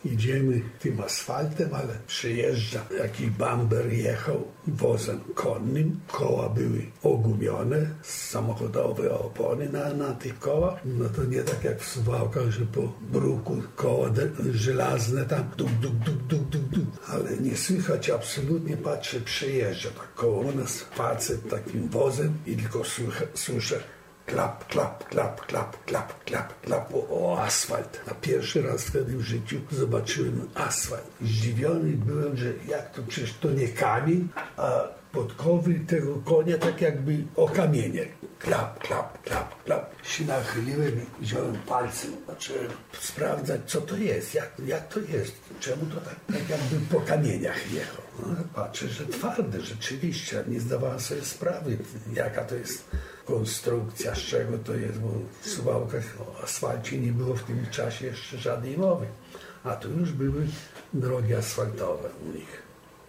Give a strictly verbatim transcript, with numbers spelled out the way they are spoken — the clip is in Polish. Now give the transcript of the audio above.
Idziemy tym asfaltem, ale przyjeżdża jakiś bamber, jechał wozem konnym, koła były ogumione, samochodowe opony na, na tych kołach. No to nie tak jak w Suwałkach, że po bruku koła de, żelazne tam duk, duk, duk, duk, duk, duk. Ale nie słychać absolutnie, patrzę, przejeżdża tak koło nas facet takim wozem i tylko słyszę, słyszę klap, klap, klap, klap, klap, klap, klap, o, o asfalt. A pierwszy raz wtedy w życiu zobaczyłem asfalt. Zdziwiony byłem, że jak to, przecież to nie kamień, a podkowy tego konia tak jakby o kamienie. Klap, klap, klap, klap. Się nachyliłem i wziąłem palcem, zacząłem sprawdzać, co to jest, jak, jak to jest, czemu to tak, tak jakby po kamieniach jechał. No, patrzę, że twarde rzeczywiście, nie zdawałem sobie sprawy, jaka to jest konstrukcja, z czego to jest, bo w Suwałkach o asfalcie nie było w tym czasie jeszcze żadnej mowy, a tu już były drogi asfaltowe u nich.